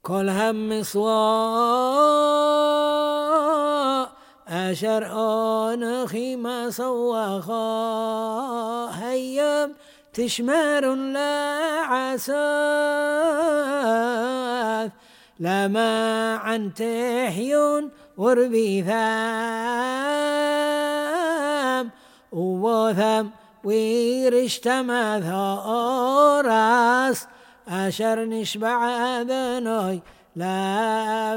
كل هم سواء أشر أنخي ما سواخا هيام تشمر لا عساث لما عن تحيون وربي ثام وثم ويرشتمث أراس أشر نشبع ذنوي لا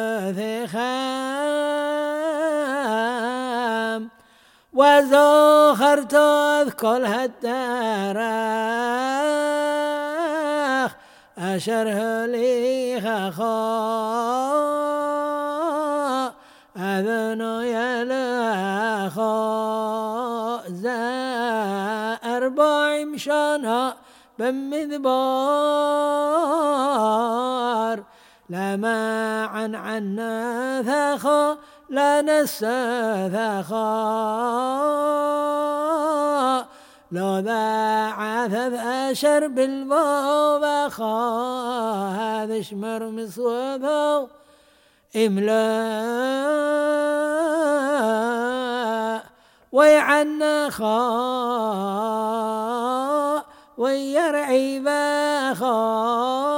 بثخام وزخرت أذكر هالتاريخ أشره لي خا أذنو يلخا ذا 40 شنا بمذبار لما عنا ثخا لا نسى ثخا لو ذا ثذ أشر بالباب خا هذا شمر مسوثو إملاء ويعنا خا ويرعي باخا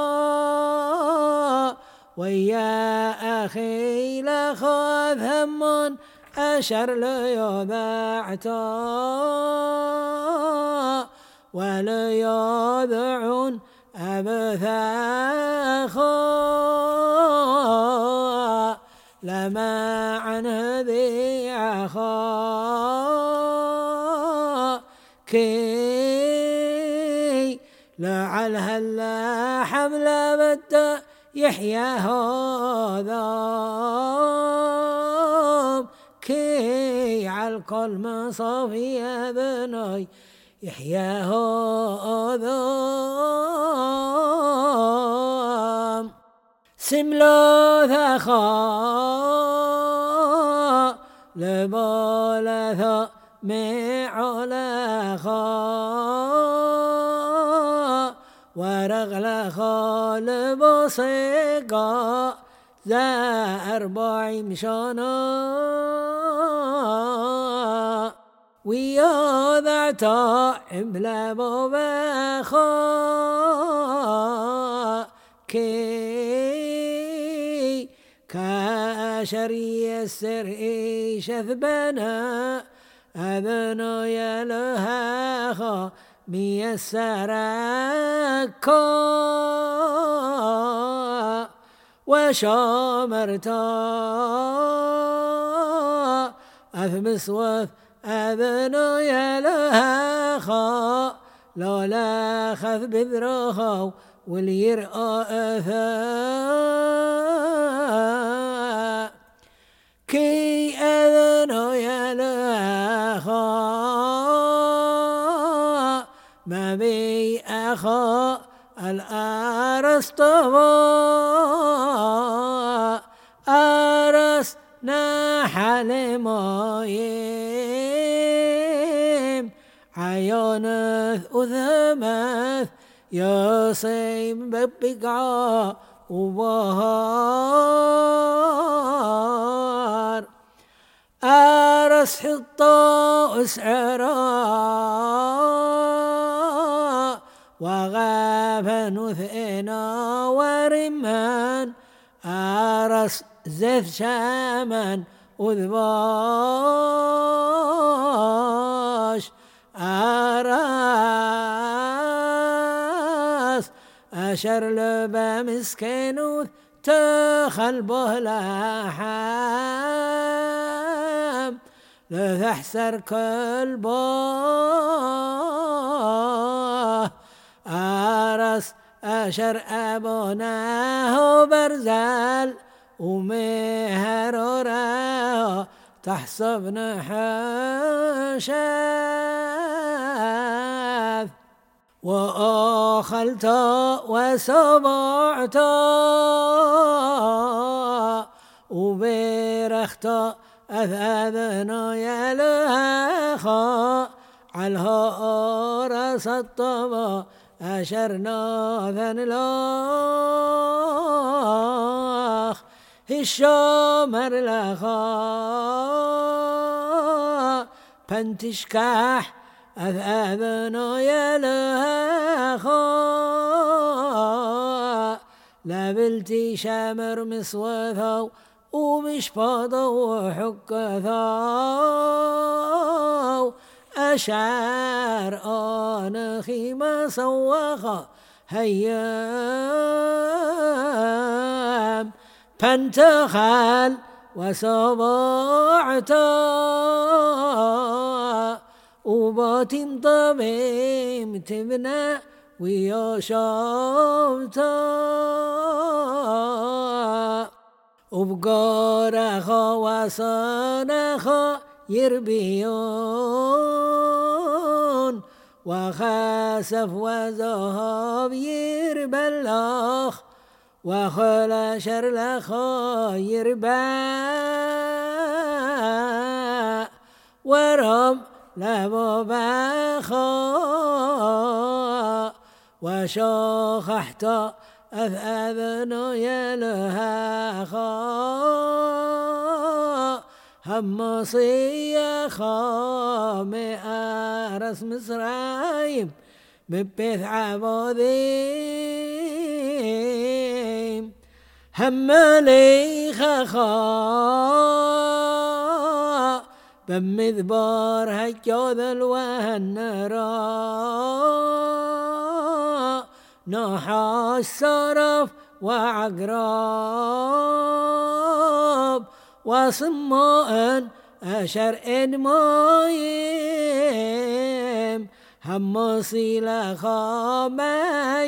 ويا أخي لخاذ هم أشر ليذعتا وليذعون أبثاخا لما عن هذي عخا كي لعلها لا حمل بد يحيى هذا كي على الكل مصافي ابني يحيى هذا سملو ثخا لبالثا معلخا ورغل خال بصيقا ذا 40 شنا وياذعتا عملا ببخا كي كاشر يسر شذبنا أذنو يلهاخا ميسركا وشامرتا أثمسوث أذنو يلهاخا لولا خذ بذرها واليرأى أثاء كي أذنو يلهاخا ما بي أخا الأرس طبا أرس نحل مايم عيونث أذمث يصيم ببقعا وبهار أرس حطا أسعرا وغافا نثئنا ورمان أرس زث شاما أذباش أرس أشر لبا مسكين تخلبه لحام لتحسر كلبه أرس أشر أبناه برزال ومهر وراه تحسب نحشاث وأخلت وسبعت وبرخت أذاذنا يلهاخا علها رأس الطبا أشرنا ذن لا الشمر لخا بنتشكح أذابنا يلها خا لابلتي شامر مسوثو ومش فاضو وحكثو أشعر أنا خيمة سوخا هيام بنتخل وصبعتا وباطن طبيم تبنى ويشوفتا وبقارخا وصانخا يربيون وخاسف وذهب يربلخ وخلا شرلخا يربا ورم لبابخا وشاخحت أذأذن يلها خا هم صيخا مأرس مصرايم ببيث عباذيم هم ليخا خا بمذبار هجاذ الوهنرا نحاس صرف وعقراب وصماء أشر إدمايم هم صيلا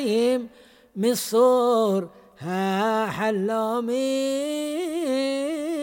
خامايم مصور ها حلامي